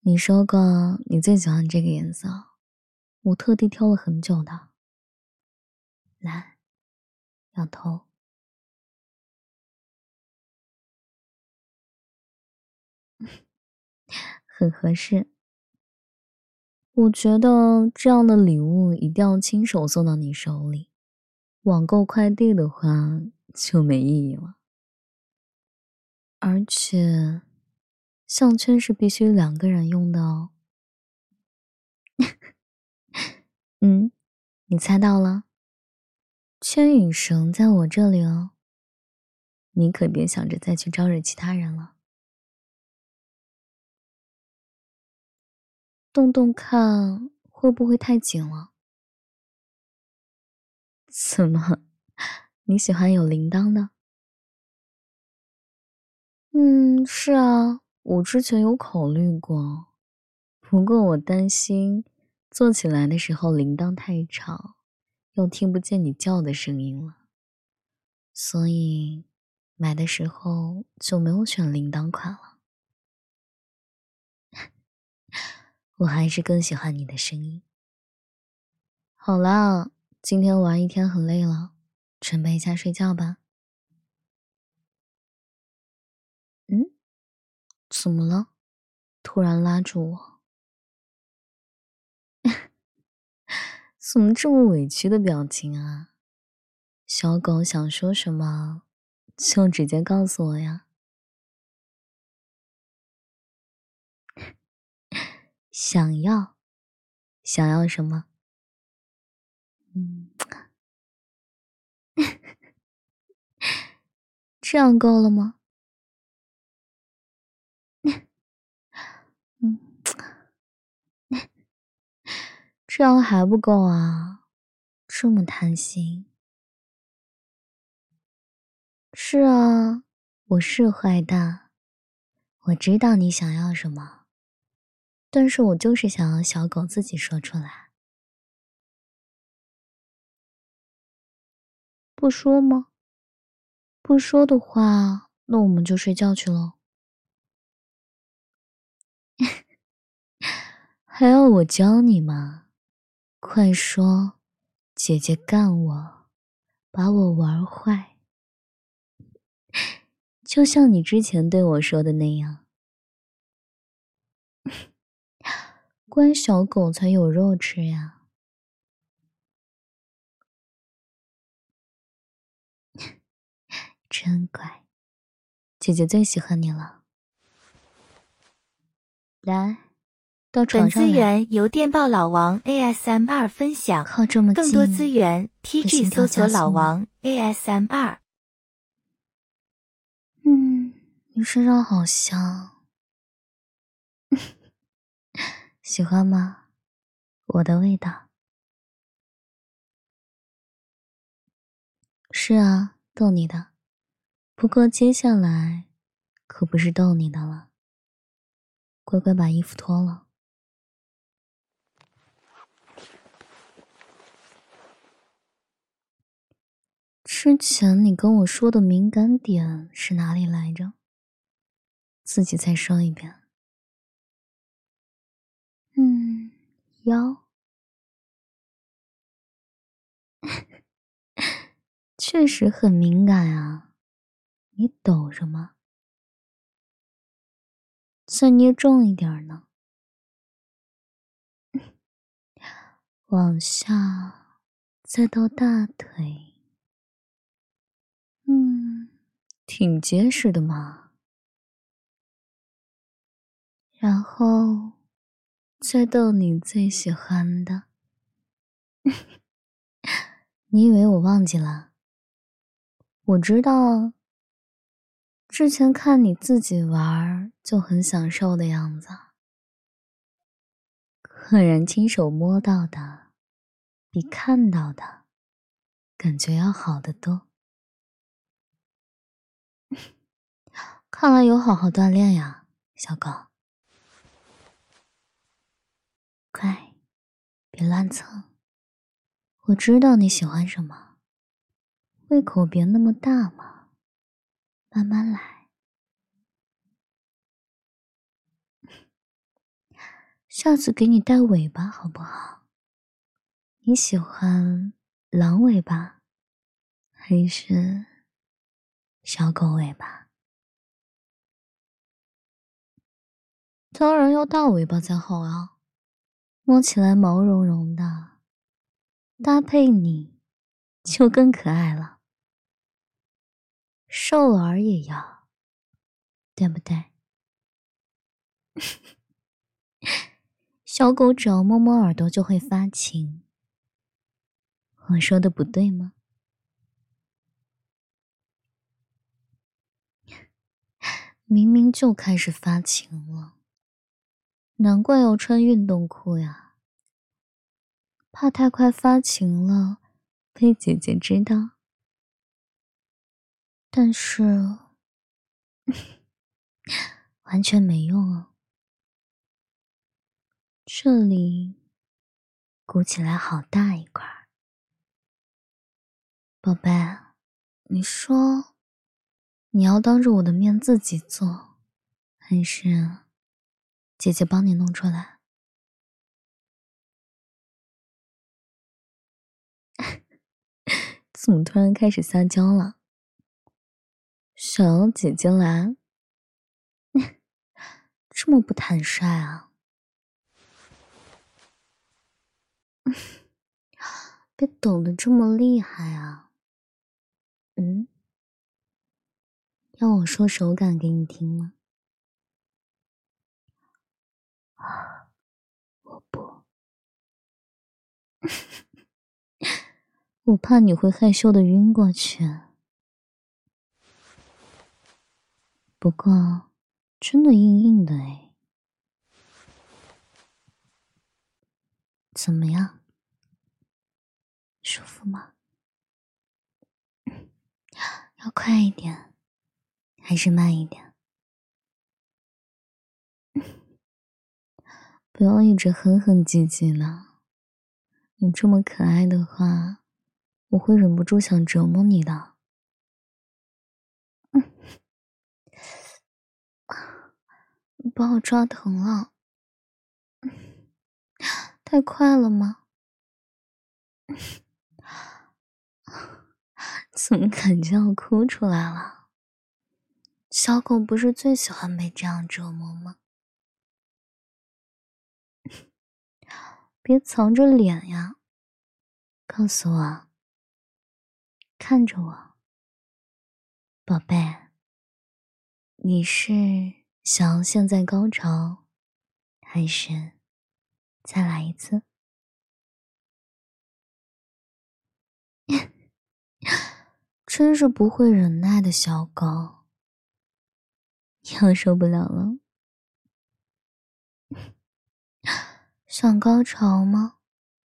你说过你最喜欢这个颜色，我特地挑了很久的。蓝，要偷。很合适。我觉得这样的礼物一定要亲手送到你手里，网购快递的话就没意义了。而且，项圈是必须2个人用的哦。你猜到了？牵引绳在我这里哦。你可别想着再去招惹其他人了。动动看，会不会太紧了？怎么？你喜欢有铃铛的？是啊，我之前有考虑过，不过我担心做起来的时候铃铛太吵，又听不见你叫的声音了，所以买的时候就没有选铃铛款了。我还是更喜欢你的声音。好啦，今天玩一天很累了，准备一下睡觉吧。怎么了？突然拉住我。怎么这么委屈的表情啊？小狗想说什么，就直接告诉我呀。想要什么？这样够了吗？嗯，这样还不够啊？这么贪心。是啊，我是坏蛋，我知道你想要什么，但是我就是想要小狗自己说出来。不说吗？不说的话，那我们就睡觉去喽。还要我教你吗？快说，姐姐干我，把我玩坏。就像你之前对我说的那样，乖小狗才有肉吃呀。真乖，姐姐最喜欢你了。来，到床本资上来。 源由电报老王 ASMR 分享， 靠这么近， 更多资源 TG 搜索老吗？ 王 ASMR。 你身上好香。喜欢吗？我的味道。是啊，逗你的。不过接下来可不是逗你的了。乖乖把衣服脱了。之前你跟我说的敏感点是哪里来着？自己再说一遍。腰。确实很敏感啊。你抖着吗？再捏重一点呢。往下，再到大腿。挺结实的嘛。然后，再到你最喜欢的。你以为我忘记了？我知道啊。之前看你自己玩就很享受的样子，果然亲手摸到的比看到的感觉要好得多。看来有好好锻炼呀，小狗。乖，别乱蹭。我知道你喜欢什么，胃口别那么大嘛，慢慢来。 下次给你带尾巴好不好？你喜欢狼尾巴还是小狗尾巴？当然要大尾巴才好啊，摸起来毛茸茸的，搭配你就更可爱了。瘦耳也要，对不对？小狗只要摸摸耳朵就会发情，我说的不对吗？明明就开始发情了，难怪要穿运动裤呀，怕太快发情了被姐姐知道。但是完全没用啊，这里鼓起来好大一块。宝贝，你说你要当着我的面自己做，还是姐姐帮你弄出来？怎么突然开始撒娇了？想要姐姐来？这么不坦率啊？别抖得这么厉害啊！要我说手感给你听吗？我不，我怕你会害羞的晕过去。不过，真的硬硬的诶。怎么样？舒服吗？要快一点，还是慢一点？不要一直哼哼唧唧的。你这么可爱的话，我会忍不住想折磨你的。把我抓疼了，太快了吗？怎么感觉要哭出来了？小狗不是最喜欢被这样折磨吗？别藏着脸呀，告诉我，看着我，宝贝，你是想要现在高潮，还是再来一次？真是不会忍耐的小狗，要受不了了。想高潮吗？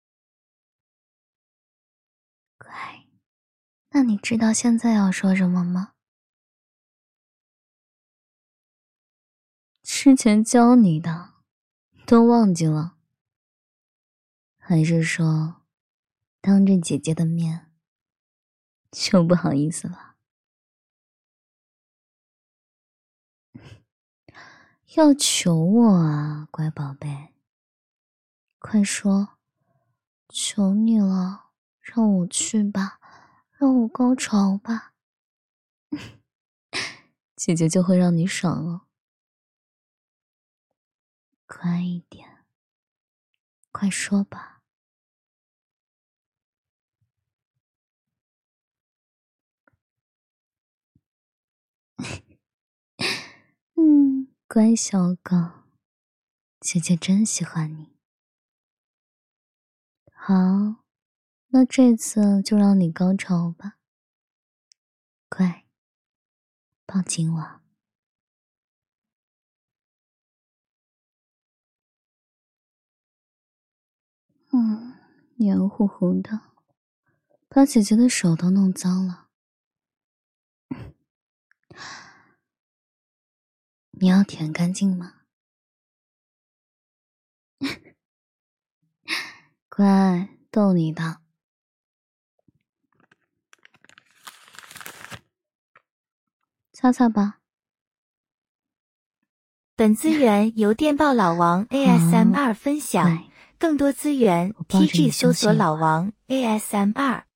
乖，那你知道现在要说什么吗？之前教你的，都忘记了？还是说，当着姐姐的面，就不好意思了？要求我啊，乖宝贝，快说，求你了，让我去吧，让我高潮吧，姐姐就会让你爽了。乖一点，快说吧。乖小狗，姐姐真喜欢你。好，那这次就让你高潮吧。乖，抱紧我。黏糊糊的，把姐姐的手都弄脏了。你要舔干净吗？乖，逗你的。擦擦吧。 本资源由电报老王 ASMR 分享， 来， 更多资源我抱着你 TG 搜索相信我老王 ASMR。